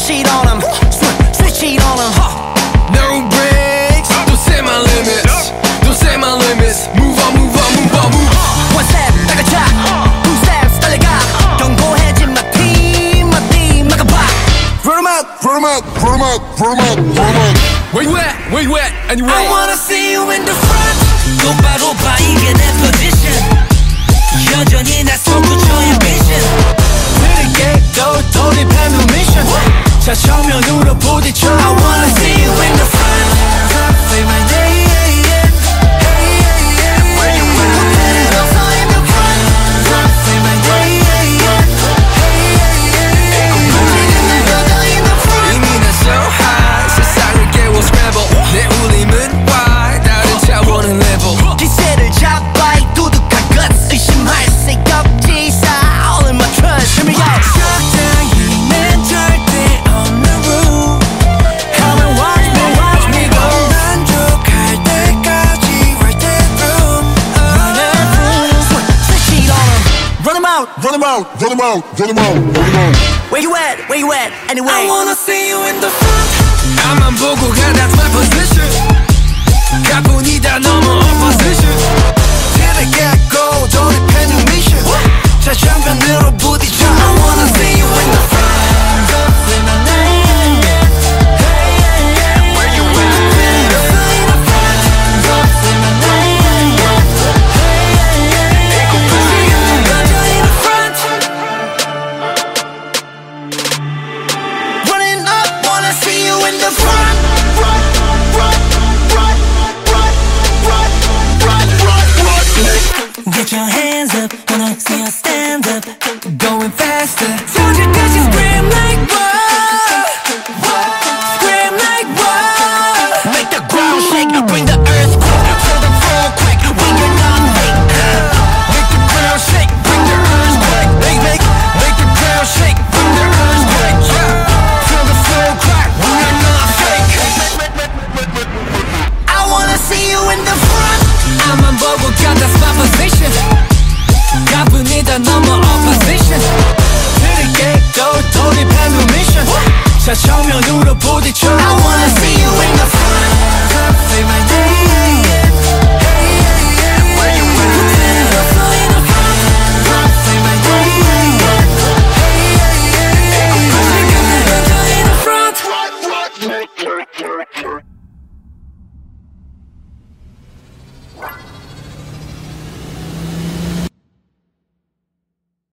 Switch it on 'em, switch it on 'em. No breaks, don't set my limits. Don't set my limits. Move on, move on, move on, move on. One step, 따라가. Two steps, 달려가. 경고해진 my team like a pop. Run 'em out, run 'em out, run 'em out, run 'em out, run 'em out. Where you at? Where you at? Anyway, I wanna see you in the front. 똑바로 봐, 이게 내 position. 여전히 나 솟구쳐의 vision. 느리게 또 돌입하는 mission. 자 정면으로 부딪혀. I wanna see you in the front. Say my name. Where you at? Also in the front. Say my name. in the front. 이미 난 so high. 세상을 깨워 scramble. 내 울림은 why? 다른 차원의 level. 기세를 잡아 이 두둑한 guts. 의심할 새 없지. All in my trust. Hear me out. 적당히는 절대 없는 rule. Come and watch me go. 만족할 때까지 right that room. Switch it on 'em. Run 'em out. Run 'em out, run 'em out, run 'em out, run 'em out. Where you at? Where you at? Anyway, I wanna see you in the front. 나만 보고 가, that's my position. 가뿐이다 넘어 opposition. 들어가고 돌입하는 mission. 자 정면으로 부딪혀. I wanna see you in the front. Say my name. Where you at? Say the front. Say my name. in the front. Running up, wanna see you in the front. Get your hands up, wanna see you stand up. Going faster. Told you that you scream like whoa. Scream like whoa. Make the ground shake, bring the earthquake. Feel the floor quick when you're not fake. Make the ground shake, bring the earthquake. Make the ground shake, bring the earthquake. Yeah. Feel the floor crack when you're not fake. I wanna see you in the front. 나만 보고 가, that's my position. 가뿐이다 넘어 opposition. 느리게 또 돌입하는 mission. 자 정면으로 부딪혀. I wanna